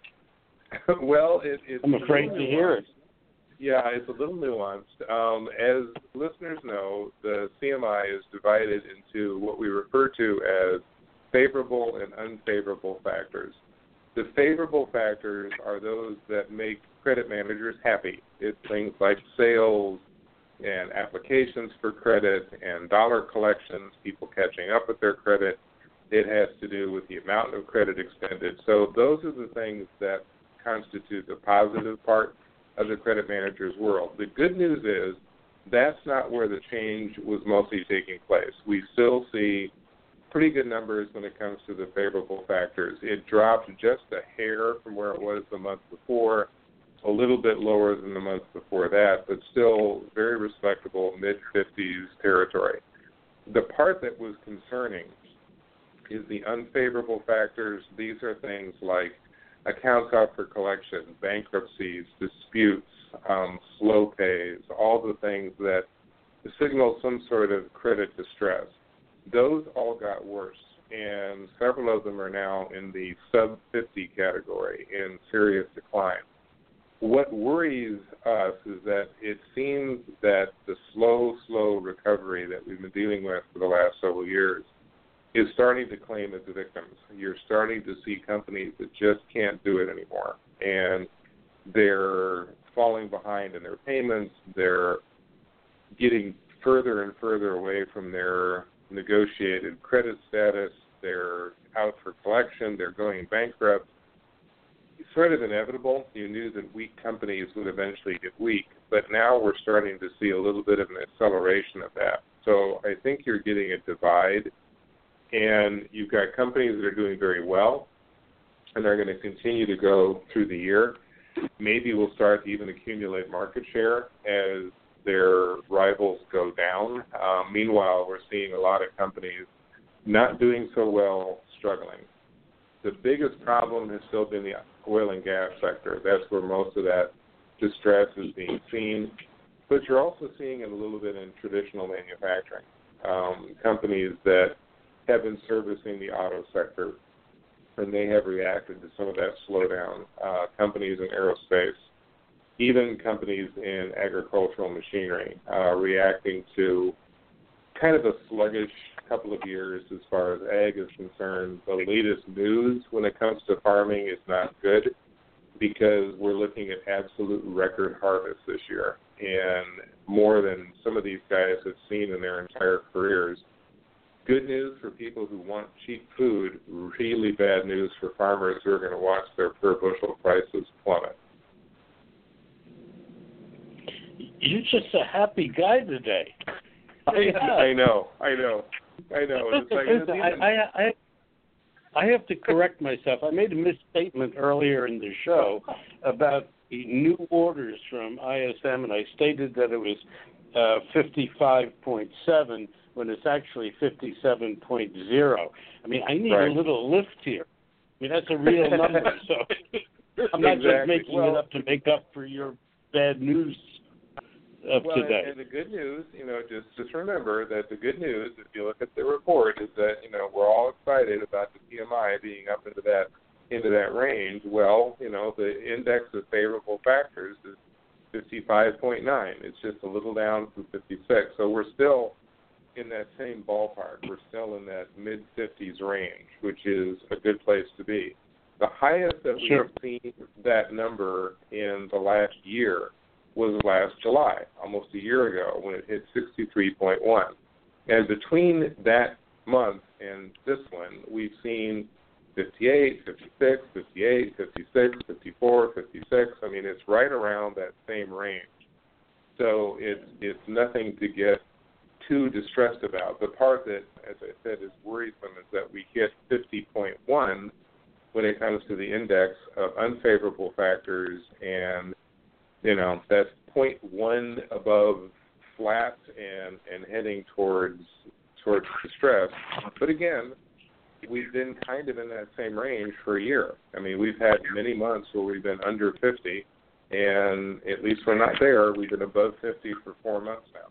Well, it, it's. I'm afraid to hear it. Yeah, it's a little nuanced. Um, as listeners know, the C M I is divided into what we refer to as favorable and unfavorable factors. The favorable factors are those that make credit managers happy. It's things like sales and applications for credit and dollar collections, people catching up with their credit. It has to do with the amount of credit extended. So those are the things that constitute the positive part of the credit manager's world. The good news is that's not where the change was mostly taking place. We still see pretty good numbers when it comes to the favorable factors. It dropped just a hair from where it was the month before, a little bit lower than the month before that, but still very respectable mid-fifties territory. The part that was concerning is the unfavorable factors. These are things like accounts out for collection, bankruptcies, disputes, um, slow pays, all the things that signal some sort of credit distress. Those all got worse, and several of them are now in the sub fifty category in serious decline. What worries us is that it seems that the slow, slow recovery that we've been dealing with for the last several years is starting to claim its victims. You're starting to see companies that just can't do it anymore, and they're falling behind in their payments. They're getting further and further away from their negotiated credit status. They're out for collection. They're going bankrupt. It's sort of inevitable. You knew that weak companies would eventually get weak, but now we're starting to see a little bit of an acceleration of that. So I think you're getting a divide, and you've got companies that are doing very well, and they're going to continue to go through the year. Maybe we'll start to even accumulate market share as their rivals go down. Um, meanwhile, we're seeing a lot of companies not doing so well, struggling. The biggest problem has still been the oil and gas sector. That's where most of that distress is being seen. But you're also seeing it a little bit in traditional manufacturing. Um, companies that have been servicing the auto sector, and they have reacted to some of that slowdown. Uh, companies in aerospace, even companies in agricultural machinery, uh, reacting to kind of a sluggish couple of years as far as ag is concerned. The latest news when it comes to farming is not good because we're looking at absolute record harvest this year, and more than some of these guys have seen in their entire careers. Good news for people who want cheap food, really bad news for farmers who are going to watch their per bushel prices plummet. You're just a happy guy today. I, I know, I know, I know. It's like, Listen, I, I, I, I have to correct myself. I made a misstatement earlier in the show about the new orders from I S M, and I stated that it was uh, fifty-five point seven when it's actually fifty-seven point zero. I mean, I need right. a little lift here. I mean, that's a real number, so I'm not exactly. just making well, it up to make up for your bad news of well, today. And, and the good news, you know, just just remember that the good news, if you look at the report, is that, you know, we're all excited about the P M I being up into that into that range. Well, you know, the index of favorable factors is fifty-five point nine. It's just a little down from fifty-six. So we're still in that same ballpark. We're still in that mid-fifties range, which is a good place to be. The highest that we've Sure. seen that number in the last year was last July, almost a year ago, when it hit sixty-three point one. And between that month and this one, we've seen fifty-eight, fifty-six, fifty-eight, fifty-six, fifty-four, fifty-six. I mean, it's right around that same range. So it's it's nothing to get too distressed about. The part that, as I said, is worrisome is that we hit fifty point one when it comes to the index of unfavorable factors, and, you know, that's point one above flat and, and heading towards towards distress. But again, we've been kind of in that same range for a year. I mean, we've had many months where we've been under fifty, and at least we're not there. We've been above fifty for four months now.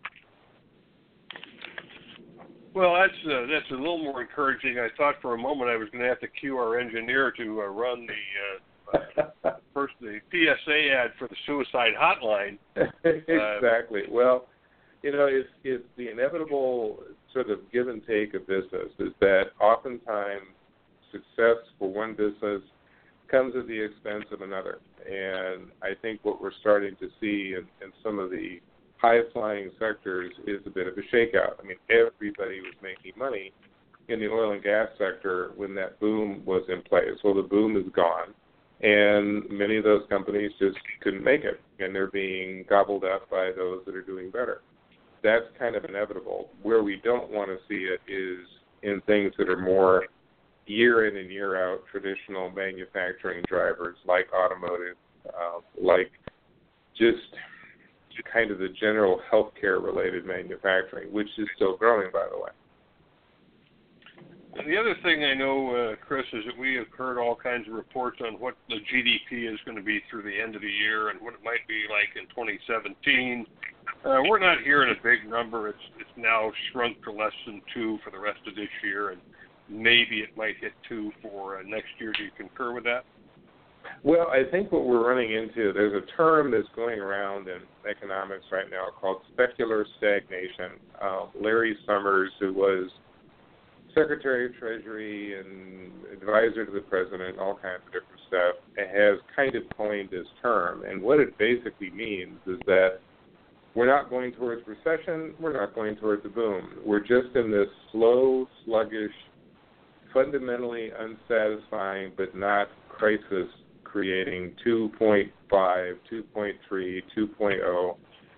Well, that's uh, that's a little more encouraging. I thought for a moment I was going to have to cue our engineer to uh, run the uh, first the P S A ad for the suicide hotline. Exactly. Uh, well, you know, it's, it's the inevitable sort of give and take of business is that oftentimes success for one business comes at the expense of another. And I think what we're starting to see in, in some of the high-flying sectors is a bit of a shakeout. I mean, everybody was making money in the oil and gas sector when that boom was in place. Well, the boom is gone, and many of those companies just couldn't make it, and they're being gobbled up by those that are doing better. That's kind of inevitable. Where we don't want to see it is in things that are more year in and year out traditional manufacturing drivers like automotive, uh, like just kind of the general healthcare related manufacturing, which is still growing, by the way. And the other thing I know, uh, Chris, is that we have heard all kinds of reports on what the G D P is going to be through the end of the year and what it might be like in twenty seventeen. Uh, we're not hearing a big number. It's it's now shrunk to less than two for the rest of this year, and maybe it might hit two for uh, next year. Do you concur with that? Well, I think what we're running into, there's a term that's going around in economics right now called specular stagnation. Uh, Larry Summers, who was Secretary of Treasury and advisor to the president, all kinds of different stuff, has kind of coined this term. And what it basically means is that we're not going towards recession, we're not going towards a boom. We're just in this slow, sluggish, fundamentally unsatisfying but not crisis creating two point five, two point three, two point oh.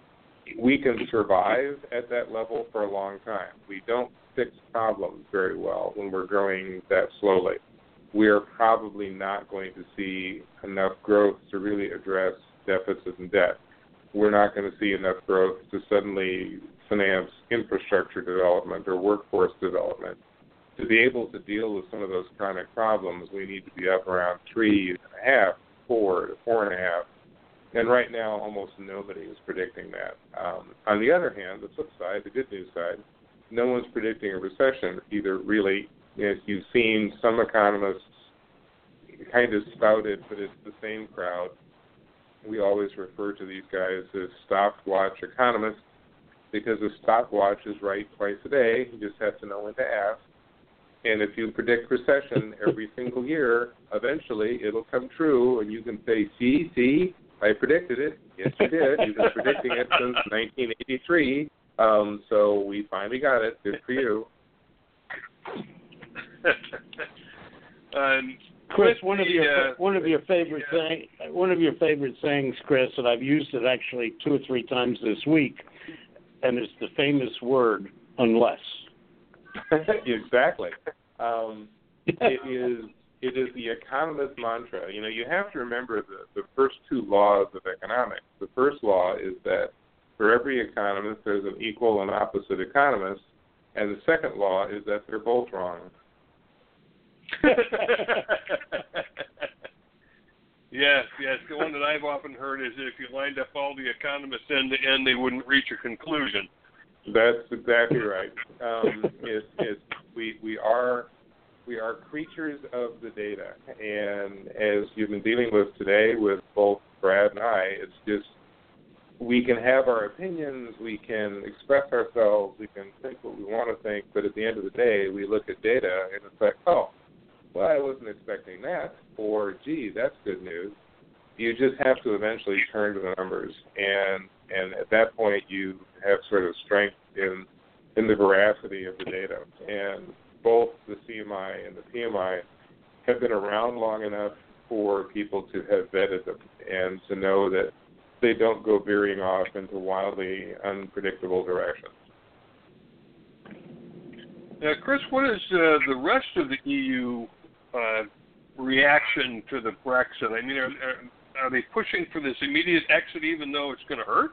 We can survive at that level for a long time. We don't fix problems very well when we're growing that slowly. We are probably not going to see enough growth to really address deficit and debt. We're not going to see enough growth to suddenly finance infrastructure development or workforce development. To be able to deal with some of those chronic problems, we need to be up around three and a half, four to four and a half. And right now, almost nobody is predicting that. Um, on the other hand, the flip side, the good news side, no one's predicting a recession either, really. As you've seen, some economists kind of spouted, but it's the same crowd. We always refer to these guys as stopwatch economists because a stopwatch is right twice a day. You just have to know when to ask. And if you predict recession every single year, eventually it'll come true, and you can say, see, see, I predicted it. Yes, you did. You've been predicting it since nineteen eighty-three. Um, so we finally got it. Good for you. um, Chris, one of your uh, one of your favorite yeah. thing, one of your favorite sayings, Chris, and I've used it actually two or three times this week, and it's the famous word "unless." Exactly. Um, it is it is the economist mantra. You know, you have to remember the, the first two laws of economics. The first law is that for every economist, there's an equal and opposite economist, and the second law is that they're both wrong. Yes, yes. The one that I've often heard is that if you lined up all the economists end to end, they wouldn't reach a conclusion. That's exactly right. Um, it's, it's, we we are we are creatures of the data, and as you've been dealing with today with both Brad and I, it's just we can have our opinions, we can express ourselves, we can think what we want to think, but at the end of the day, we look at data and it's like, oh, well, I wasn't expecting that, or gee, that's good news. You just have to eventually turn to the numbers, and and at that point, you have sort of strength in in the veracity of the data. And both the C M I and the P M I have been around long enough for people to have vetted them and to know that they don't go veering off into wildly unpredictable directions. Now, Chris, what is uh, the rest of the E U uh, reaction to the Brexit? I mean, are, are, are they pushing for this immediate exit even though it's going to hurt?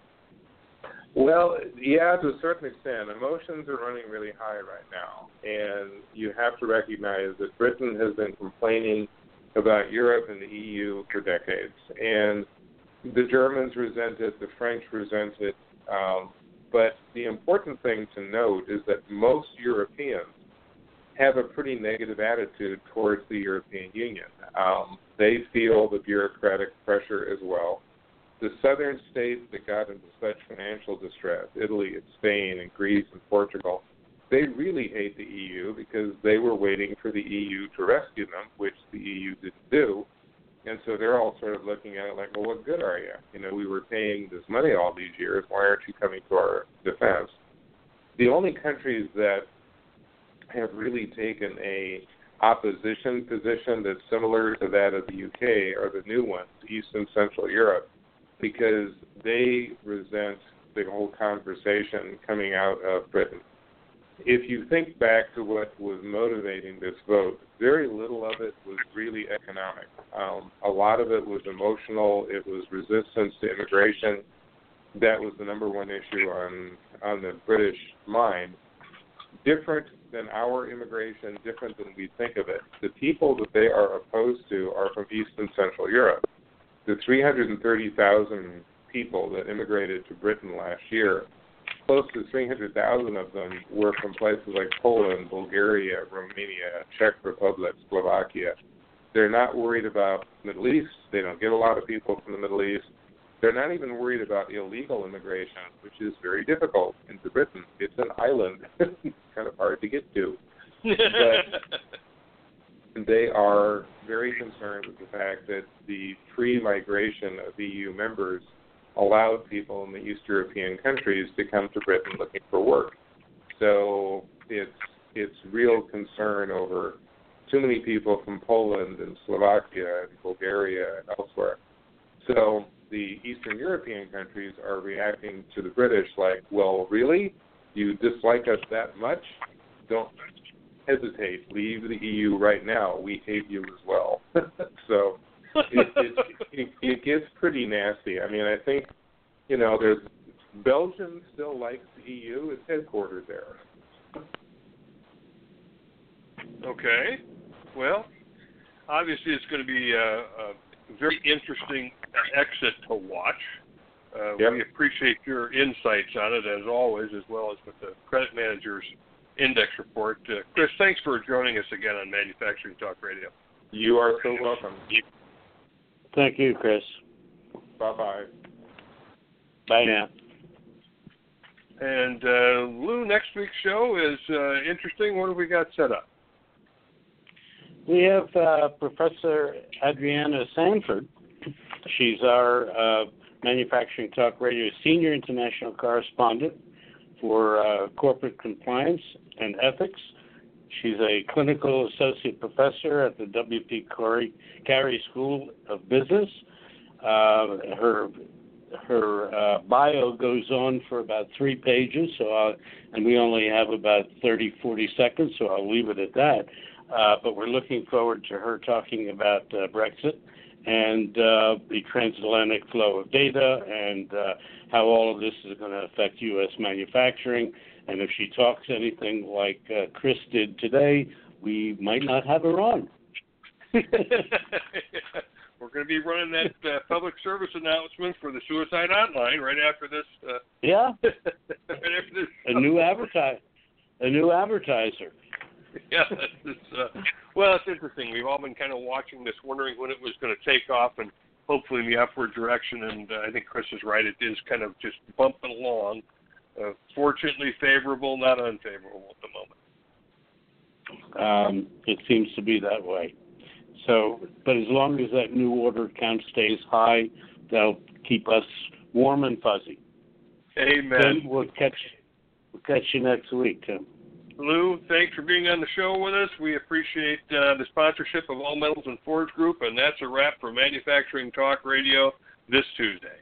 Well, yeah, to a certain extent. Emotions are running really high right now, and you have to recognize that Britain has been complaining about Europe and the E U for decades, and the Germans resent it, the French resent it, um, but the important thing to note is that most Europeans have a pretty negative attitude towards the European Union. Um, they feel the bureaucratic pressure as well. The southern states that got into such financial distress, Italy and Spain and Greece and Portugal, they really hate the E U because they were waiting for the E U to rescue them, which the E U didn't do. And so they're all sort of looking at it like, well, what good are you? You know, we were paying this money all these years. Why aren't you coming to our defense? The only countries that have really taken a opposition position that's similar to that of the U K are the new ones, East and Central Europe, because they resent the whole conversation coming out of Britain. If you think back to what was motivating this vote, very little of it was really economic. Um, a lot of it was emotional. It was resistance to immigration. That was the number one issue on, on the British mind. Different than our immigration, different than we think of it. The people that they are opposed to are from East and Central Europe. The three hundred thirty thousand people that immigrated to Britain last year, close to three hundred thousand of them were from places like Poland, Bulgaria, Romania, Czech Republic, Slovakia. They're not worried about the Middle East. They don't get a lot of people from the Middle East. They're not even worried about illegal immigration, which is very difficult into Britain. It's an island. It's kind of hard to get to. But they are very concerned with the fact that the free migration of E U members allowed people in the East European countries to come to Britain looking for work. So it's it's real concern over too many people from Poland and Slovakia and Bulgaria and elsewhere. So the Eastern European countries are reacting to the British like, well, really? You dislike us that much? Don't hesitate. Leave the E U right now. We hate you as well. So it, it, it, it gets pretty nasty. I mean, I think, you know, there's Belgium still likes the E U. It's headquartered there. Okay. Well, obviously it's going to be a, a very interesting exit to watch. Uh, yep. We appreciate your insights on it, as always, as well as with the Credit Manager's Index Report. Uh, Chris, thanks for joining us again on Manufacturing Talk Radio. You are so welcome. Thank you, Chris. Bye-bye. Bye now. And, uh, Lou, next week's show is uh, interesting. What have we got set up? We have uh, Professor Adriana Sanford. She's our uh, Manufacturing Talk Radio Senior International Correspondent for uh, Corporate Compliance and Ethics. She's a Clinical Associate Professor at the W P Carey School of Business. Uh, her her uh, bio goes on for about three pages, so I'll, and we only have about thirty, forty seconds, so I'll leave it at that. Uh, but we're looking forward to her talking about uh, Brexit and uh, the transatlantic flow of data and uh, how all of this is going to affect U S manufacturing. And if she talks anything like uh, Chris did today, we might not have her on. We're going to be running that uh, public service announcement for the Suicide Hotline right after this. Uh, yeah. right after this. A new advertise, a new advertiser. Yeah, it's, uh, well, it's interesting. We've all been kind of watching this, wondering when it was going to take off, and hopefully in the upward direction. And uh, I think Chris is right. It is kind of just bumping along. Uh, fortunately favorable, not unfavorable at the moment. Um, it seems to be that way. So, but as long as that new order count stays high, that'll keep us warm and fuzzy. Amen. Tim, we'll catch, we'll catch you next week, Tim. Lou, thanks for being on the show with us. We appreciate uh, the sponsorship of All Metals and Forge Group, and that's a wrap for Manufacturing Talk Radio this Tuesday.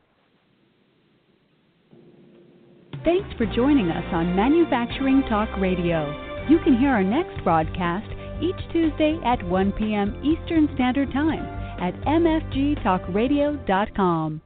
Thanks for joining us on Manufacturing Talk Radio. You can hear our next broadcast each Tuesday at one p.m. Eastern Standard Time at m f g talk radio dot com.